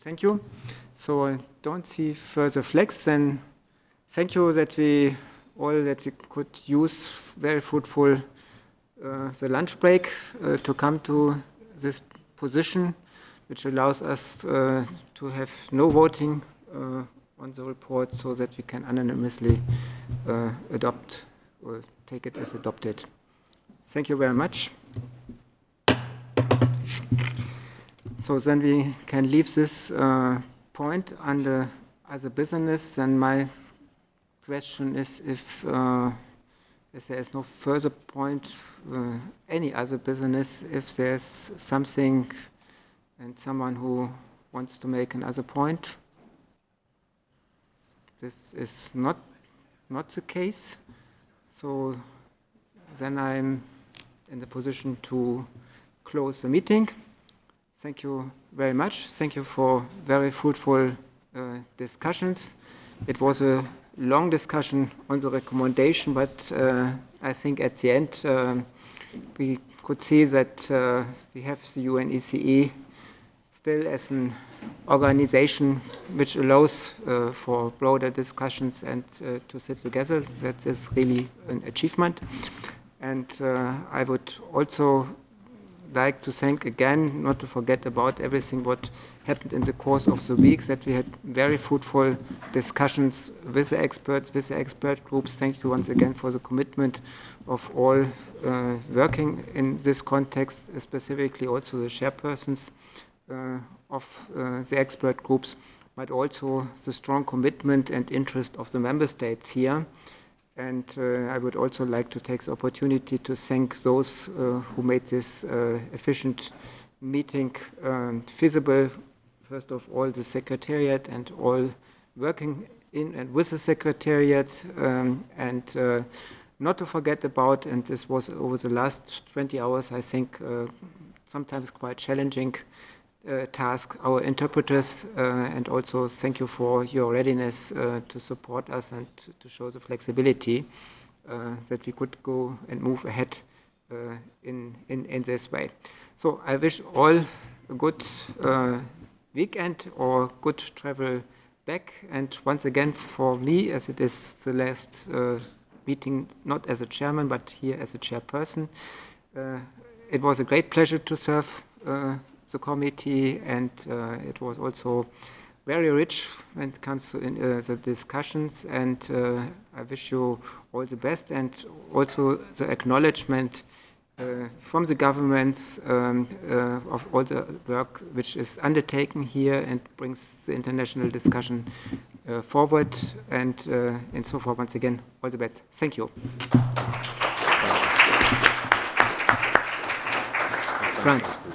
Thank you. So I don't see further flags. Then thank you that we could use very fruitful the lunch break to come to this position, which allows us to have no voting on the report, so that we can unanimously adopt or take it as adopted. Thank you very much. So then we can leave this point under other business. And my question is if there is no further point, any other business, if there's something and someone who wants to make another point. This is not the case. So then I'm in the position to close the meeting. Thank you very much. Thank you for very fruitful discussions. It was a long discussion on the recommendation, but I think at the end we could see that we have the UNECE still as an organization which allows for broader discussions and to sit together. That is really an achievement. And I would also like to thank again, not to forget about everything what happened in the course of the week, that we had very fruitful discussions with the experts, with the expert groups. Thank you once again for the commitment of all working in this context, specifically also the chairpersons of the expert groups, but also the strong commitment and interest of the member states here. And I would also like to take the opportunity to thank those who made this efficient meeting feasible. First of all, the Secretariat and all working in and with the Secretariat, and not to forget about, and this was over the last 20 hours, I think, sometimes quite challenging task, our interpreters, and also thank you for your readiness to support us and to show the flexibility that we could go and move ahead in this way. So I wish all a good weekend or good travel back. And once again, for me, as it is the last meeting, not as a chairman, but here as a chairperson, it was a great pleasure to serve the committee, and it was also very rich when it comes to the discussions, and I wish you all the best, and also the acknowledgement from the governments of all the work which is undertaken here and brings the international discussion forward, and so far, once again, all the best. Thank you. Franz.